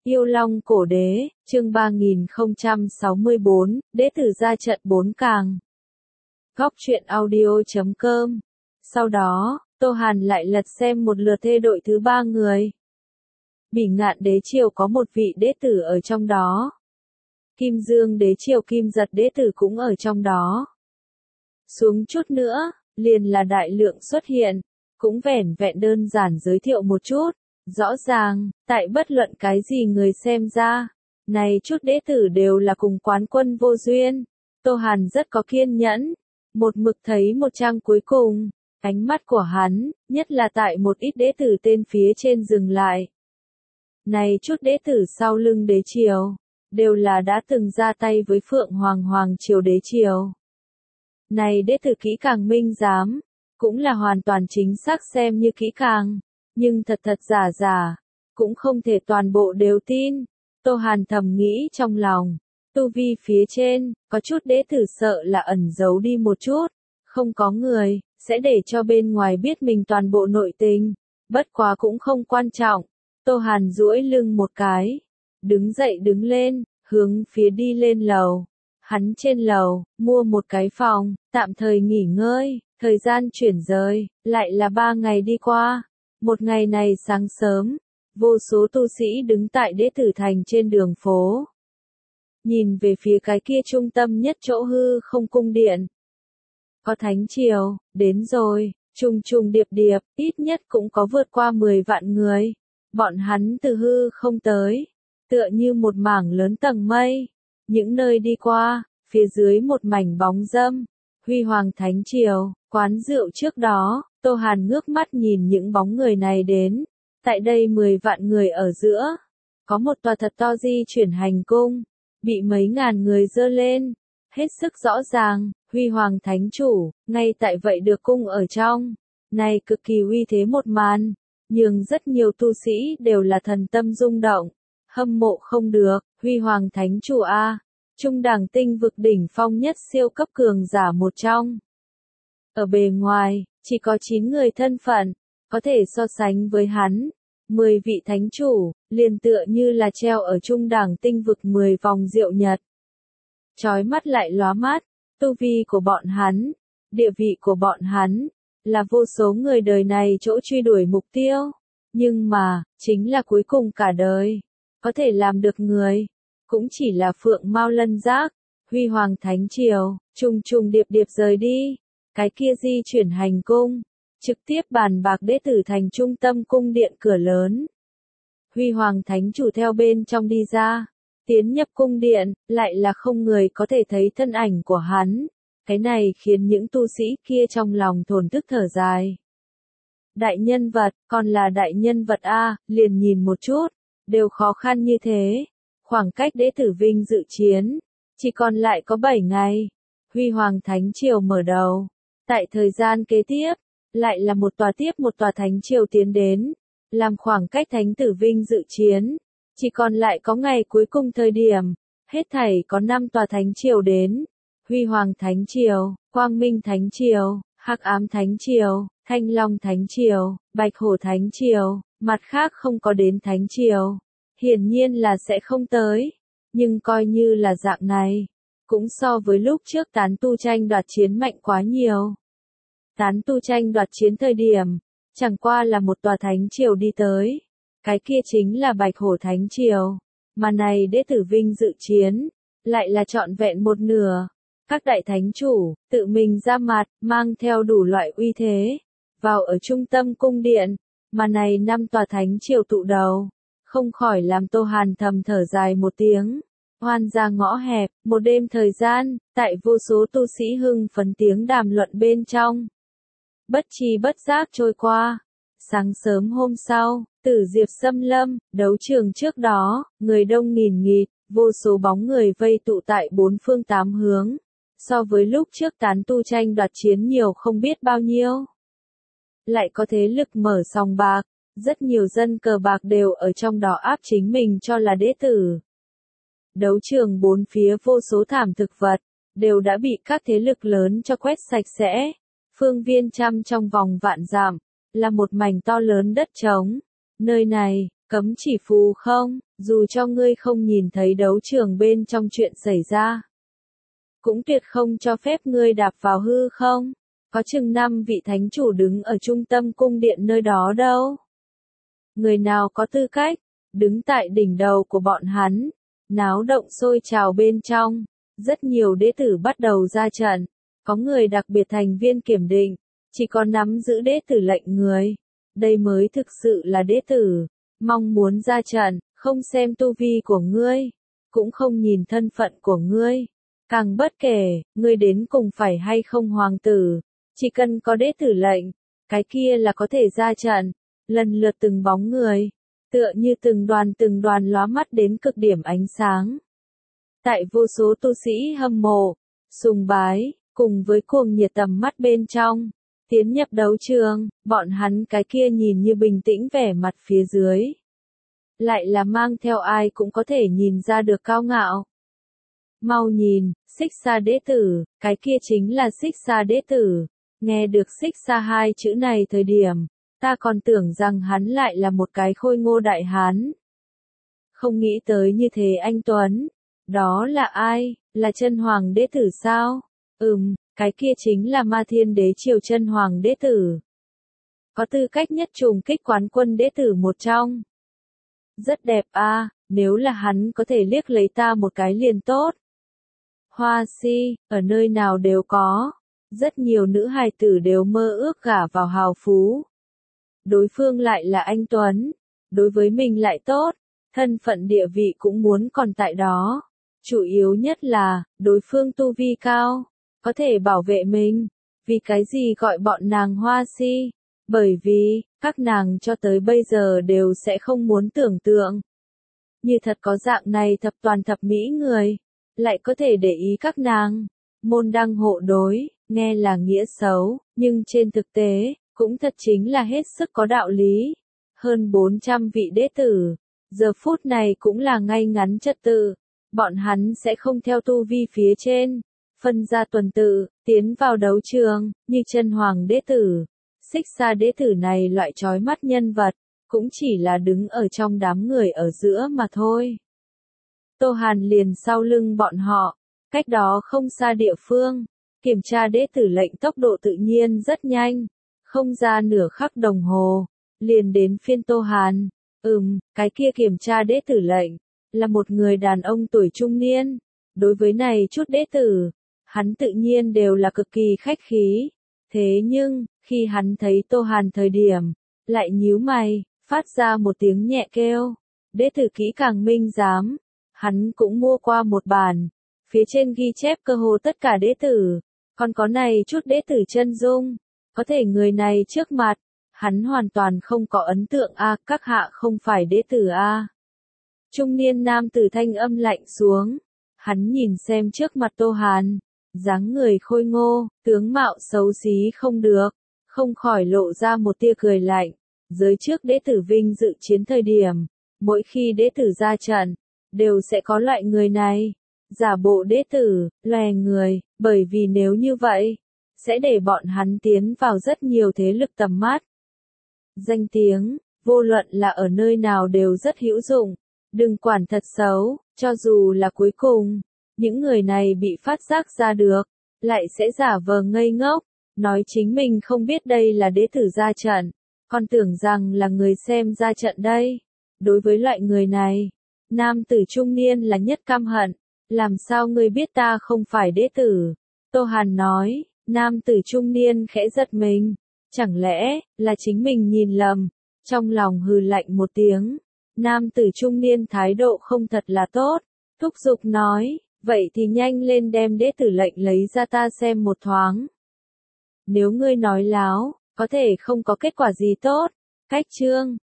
Yêu Long Cổ Đế, chương 3064, Đế tử ra trận 4 càng. Góc truyện audio.com. Sau đó, Tô Hàn lại lật xem một lượt thê đội thứ 3 người. Bỉ Ngạn Đế triều có một vị đế tử ở trong đó. Kim Dương Đế triều Kim Giật đế tử cũng ở trong đó. Xuống chút nữa, liền là đại lượng xuất hiện, cũng vẻn vẹn đơn giản giới thiệu một chút. Rõ ràng, tại bất luận cái gì người xem ra, này chút đế tử đều là cùng quán quân vô duyên. Tô Hàn rất có kiên nhẫn, một mực thấy một trang cuối cùng, ánh mắt của hắn, nhất là tại một ít đế tử tên phía trên dừng lại. Này chút đế tử sau lưng đế triều, đều là đã từng ra tay với Phượng Hoàng triều đế triều. Này đế tử kỹ càng minh giám, cũng là hoàn toàn chính xác xem như kỹ càng. Nhưng thật giả, cũng không thể toàn bộ đều tin. Tô Hàn thầm nghĩ trong lòng, tu vi phía trên, có chút đế tử sợ là ẩn giấu đi một chút, không có người, sẽ để cho bên ngoài biết mình toàn bộ nội tình, bất quá cũng không quan trọng. Tô Hàn duỗi lưng một cái, đứng dậy đứng lên, hướng phía đi lên lầu. Hắn trên lầu, mua một cái phòng, tạm thời nghỉ ngơi, thời gian chuyển rời, lại là 3 ngày đi qua. Một ngày này sáng sớm, vô số tu sĩ đứng tại Đế Tử Thành trên đường phố. Nhìn về phía cái kia trung tâm nhất chỗ hư không cung điện. Có thánh triều, đến rồi, trùng điệp, ít nhất cũng có vượt qua 10 vạn người. Bọn hắn từ hư không tới, tựa như một mảng lớn tầng mây. Những nơi đi qua, phía dưới một mảnh bóng râm, huy hoàng thánh triều, quán rượu trước đó. Tô Hàn ngước mắt nhìn những bóng người này đến, tại đây 10 vạn người ở giữa, có một tòa thật to di chuyển hành cung, bị mấy ngàn người dơ lên, hết sức rõ ràng, huy hoàng thánh chủ, ngay tại vậy được cung ở trong, này cực kỳ uy thế một màn, nhưng rất nhiều tu sĩ đều là thần tâm rung động, hâm mộ không được, huy hoàng thánh chủ A, trung đẳng tinh vực đỉnh phong nhất siêu cấp cường giả một trong. Ở bề ngoài, chỉ có 9 người thân phận, có thể so sánh với hắn. 10 vị thánh chủ, liền tựa như là treo ở trung đẳng tinh vực 10 vòng diệu nhật. Chói mắt lại lóa mắt, tu vi của bọn hắn, địa vị của bọn hắn, là vô số người đời này chỗ truy đuổi mục tiêu. Nhưng mà, chính là cuối cùng cả đời, có thể làm được người, cũng chỉ là Phượng Mao Lân Giác, huy hoàng thánh triều, trùng điệp rời đi. Cái kia di chuyển hành cung, trực tiếp bàn bạc Đế Tử Thành trung tâm cung điện cửa lớn. Huy hoàng thánh chủ theo bên trong đi ra, tiến nhập cung điện, lại là không người có thể thấy thân ảnh của hắn. Cái này khiến những tu sĩ kia trong lòng thổn thức thở dài. Đại nhân vật, còn là đại nhân vật A, liền nhìn một chút, đều khó khăn như thế. Khoảng cách Đế Tử Vinh dự chiến, chỉ còn lại có 7 ngày. Huy hoàng thánh triều mở đầu. Tại thời gian kế tiếp, lại là một tòa thánh triều tiến đến, làm khoảng cách Thánh Tử Vinh dự chiến, chỉ còn lại có ngày cuối cùng thời điểm, hết thảy có 5 tòa thánh triều đến, huy hoàng thánh triều, quang minh thánh triều, hắc ám thánh triều, thanh long thánh triều, bạch hổ thánh triều, mặt khác không có đến thánh triều, hiển nhiên là sẽ không tới, nhưng coi như là dạng này. Cũng so với lúc trước tán tu tranh đoạt chiến mạnh quá nhiều. Tán tu tranh đoạt chiến thời điểm, chẳng qua là một tòa thánh triều đi tới. Cái kia chính là Bạch Hổ Thánh Triều. Mà này Đế Tử Vinh dự chiến, lại là trọn vẹn một nửa. Các đại thánh chủ, tự mình ra mặt, mang theo đủ loại uy thế, vào ở trung tâm cung điện. Mà này 5 tòa thánh triều tụ đầu, không khỏi làm Tô Hàn thầm thở dài một tiếng. Hoan ra ngõ hẹp, một đêm thời gian, tại vô số tu sĩ hưng phấn tiếng đàm luận bên trong. Bất tri bất giác trôi qua. Sáng sớm hôm sau, Tử Diệp xâm lâm, đấu trường trước đó, người đông nghìn nghịt, vô số bóng người vây tụ tại 4 phương 8 hướng. So với lúc trước tán tu tranh đoạt chiến nhiều không biết bao nhiêu. Lại có thế lực mở sòng bạc, rất nhiều dân cờ bạc đều ở trong đó áp chính mình cho là đế tử. Đấu trường 4 phía vô số thảm thực vật, đều đã bị các thế lực lớn cho quét sạch sẽ. Phương viên trăm trong vòng vạn dặm, là một mảnh to lớn đất trống. Nơi này, cấm chỉ phù không, Dù cho ngươi không nhìn thấy đấu trường bên trong chuyện xảy ra, cũng tuyệt không cho phép ngươi đạp vào hư không. Có chừng 5 vị thánh chủ đứng ở trung tâm cung điện nơi đó đâu. Người nào có tư cách, đứng tại đỉnh đầu của bọn hắn, náo động sôi trào bên trong. Rất nhiều đế tử bắt đầu ra trận, có người đặc biệt thành viên kiểm định, chỉ có nắm giữ đế tử lệnh người. Đây mới thực sự là đế tử, mong muốn ra trận, không xem tu vi của ngươi, cũng không nhìn thân phận của ngươi. Càng bất kể, ngươi đến cùng phải hay không hoàng tử, chỉ cần có đế tử lệnh, cái kia là có thể ra trận. Lần lượt từng bóng người, tựa như từng đoàn lóa mắt đến cực điểm ánh sáng. Tại vô số tu sĩ hâm mộ, sùng bái, cùng với cuồng nhiệt tầm mắt bên trong, tiến nhập đấu trường, bọn hắn cái kia nhìn như bình tĩnh vẻ mặt phía dưới. Lại là mang theo ai cũng có thể nhìn ra được cao ngạo. Mau nhìn, Xích Sa đế tử, cái kia chính là Xích Sa đế tử. Nghe được Xích Sa hai chữ này thời điểm, ta còn tưởng rằng hắn lại là một cái khôi ngô đại hán. Không nghĩ tới như thế anh Tuấn. Đó là ai? Là chân hoàng đế tử sao? Cái kia chính là Ma Thiên Đế Triều chân hoàng đế tử. Có tư cách nhất trùng kích quán quân đế tử một trong. Rất đẹp a, nếu là hắn có thể liếc lấy ta một cái liền tốt. Hoa si, ở nơi nào đều có. Rất nhiều nữ hài tử đều mơ ước gả vào hào phú. Đối phương lại là anh Tuấn. Đối với mình lại tốt. Thân phận địa vị cũng muốn còn tại đó. Chủ yếu nhất là, đối phương tu vi cao. Có thể bảo vệ mình. Vì cái gì gọi bọn nàng hoa si? Bởi vì, các nàng cho tới bây giờ đều sẽ không muốn tưởng tượng. Như thật có dạng này thập toàn thập mỹ người. Lại có thể để ý các nàng. Môn đăng hộ đối, nghe là nghĩa xấu, nhưng trên thực tế, cũng thật chính là hết sức có đạo lý. Hơn 400 vị đế tử, giờ phút này cũng là ngay ngắn trật tự. Bọn hắn sẽ không theo tu vi phía trên, phân ra tuần tự, tiến vào đấu trường, như chân hoàng đế tử. Xích Sa đế tử này loại chói mắt nhân vật, cũng chỉ là đứng ở trong đám người ở giữa mà thôi. Tô Hàn liền sau lưng bọn họ, cách đó không xa địa phương, kiểm tra đế tử lệnh tốc độ tự nhiên rất nhanh, không ra nửa khắc đồng hồ, liền đến phiên Tô Hàn. Cái kia kiểm tra đế tử lệnh, là một người đàn ông tuổi trung niên. Đối với này chút đế tử, hắn tự nhiên đều là cực kỳ khách khí. Thế nhưng, khi hắn thấy Tô Hàn thời điểm, lại nhíu mày, phát ra một tiếng nhẹ kêu. Đế tử kỹ càng minh giám, hắn cũng mua qua một bản, phía trên ghi chép cơ hồ tất cả đế tử, còn có này chút đế tử chân dung, có thể người này trước mặt, hắn hoàn toàn không có ấn tượng các hạ không phải đế tử Trung niên nam tử thanh âm lạnh xuống, hắn nhìn xem trước mặt Tô Hàn, dáng người khôi ngô, tướng mạo xấu xí không được, không khỏi lộ ra một tia cười lạnh. Giới trước đế tử vinh dự chiến thời điểm, mỗi khi đế tử ra trận, đều sẽ có loại người này, giả bộ đế tử, lòe người, bởi vì nếu như vậy, sẽ để bọn hắn tiến vào rất nhiều thế lực tầm mắt. Danh tiếng, vô luận là ở nơi nào đều rất hữu dụng, đừng quản thật xấu, cho dù là cuối cùng, những người này bị phát giác ra được, lại sẽ giả vờ ngây ngốc, nói chính mình không biết đây là đế tử ra trận, còn tưởng rằng là người xem ra trận đây. Đối với loại người này, nam tử trung niên là nhất căm hận, làm sao ngươi biết ta không phải đế tử? Tô Hàn nói, nam tử trung niên khẽ giật mình, chẳng lẽ là chính mình nhìn lầm, trong lòng hừ lạnh một tiếng. Nam tử trung niên thái độ không thật là tốt, thúc giục nói, vậy thì nhanh lên đem đế tử lệnh lấy ra ta xem một thoáng. Nếu ngươi nói láo, có thể không có kết quả gì tốt. Cách chương